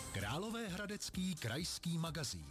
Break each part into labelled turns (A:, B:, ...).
A: Královéhradecký krajský magazín.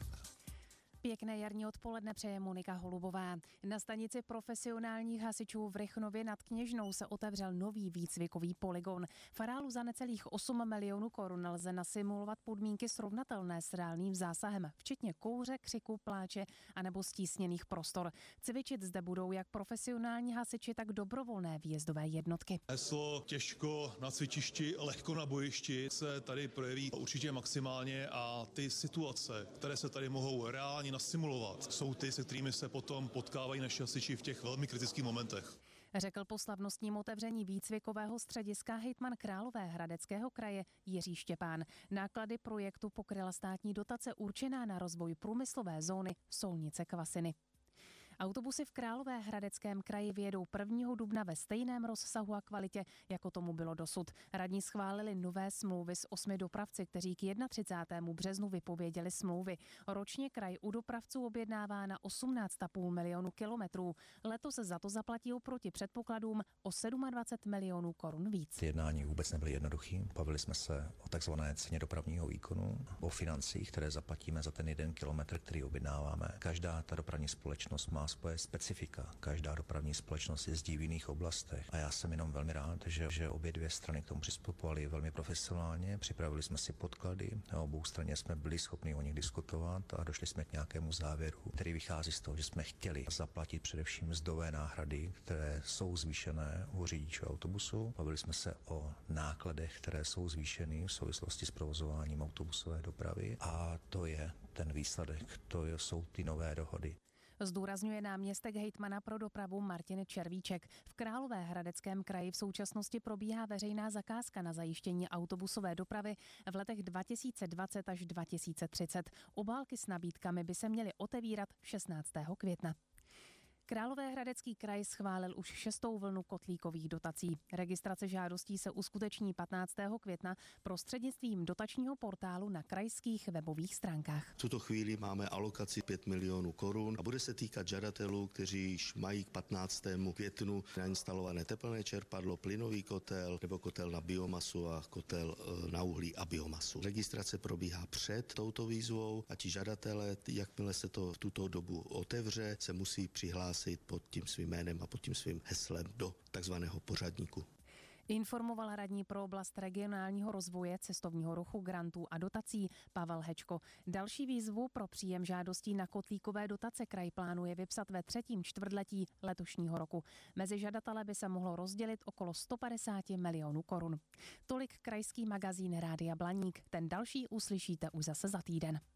B: Pěkné jarní odpoledne přeje Monika Holubová. Na stanici profesionálních hasičů v Rychnově nad Kněžnou se otevřel nový výcvikový polygon. V areálu za necelých 8 milionů korun lze nasimulovat podmínky srovnatelné s reálným zásahem, včetně kouře, křiku, pláče anebo stísněných prostor. Cvičit zde budou jak profesionální hasiči, tak dobrovolné výjezdové jednotky.
C: Heslo těžko na cvičišti, lehko na bojišti se tady projeví určitě maximálně a ty situace, které se tady mohou reálně nasimulovat, jsou ty, se kterými se potom potkávají naši hasiči v těch velmi kritických momentech.
B: Řekl po slavnostním otevření výcvikového střediska hejtman Královéhradeckého kraje Jiří Štěpán. Náklady projektu pokryla státní dotace určená na rozvoj průmyslové zóny Solnice Kvasiny. Autobusy v Královéhradeckém kraji vyjedou 1. dubna ve stejném rozsahu a kvalitě, jako tomu bylo dosud. Radní schválili nové smlouvy s 8 dopravci, kteří k 31. březnu vypověděli smlouvy. Ročně kraj u dopravců objednává na 18,5 milionu kilometrů. Letos za to zaplatí oproti předpokladům o 27 milionů korun víc.
D: Jednání vůbec nebyly jednoduchý. Bavili jsme se o takzvané ceně dopravního výkonu, o financích, které zaplatíme za ten 1 kilometr, který objednáváme. Každá ta dopravní společnost má svoje specifika. Každá dopravní společnost jezdí v jiných oblastech a já jsem jenom velmi rád, že obě dvě strany k tomu přistupovaly velmi profesionálně. Připravili jsme si podklady, na obou straně jsme byli schopni o nich diskutovat a došli jsme k nějakému závěru, který vychází z toho, že jsme chtěli zaplatit především mzdové náhrady, které jsou zvýšené u řidičů autobusu. Bavili jsme se o nákladech, které jsou zvýšeny v souvislosti s provozováním autobusové dopravy a to je ten výsledek, to jsou ty nové dohody.
B: Zdůrazňuje náměstek hejtmana pro dopravu Martin Červíček. V Královéhradeckém kraji v současnosti probíhá veřejná zakázka na zajištění autobusové dopravy v letech 2020 až 2030. Obálky s nabídkami by se měly otevírat 16. května. Královéhradecký kraj schválil už 6. vlnu kotlíkových dotací. Registrace žádostí se uskuteční 15. května prostřednictvím dotačního portálu na krajských webových stránkách.
E: V tuto chvíli máme alokaci 5 milionů korun a bude se týkat žadatelů, kteří již mají k 15. květnu nainstalované tepelné čerpadlo, plynový kotel nebo kotel na biomasu a kotel na uhlí a biomasu. Registrace probíhá před touto výzvou a ti žadatelé, jakmile se to v tuto dobu otevře, se musí přihlásit pod tím svým jménem a pod tím svým heslem do takzvaného pořadníku.
B: Informoval radní pro oblast regionálního rozvoje, cestovního ruchu, grantů a dotací Pavel Hečko. Další výzvu pro příjem žádostí na kotlíkové dotace kraj plánuje vypsat ve 3. čtvrtletí letošního roku. Mezi žadatele by se mohlo rozdělit okolo 150 milionů korun. Tolik krajský magazín Rádia Blaník. Ten další uslyšíte už zase za týden.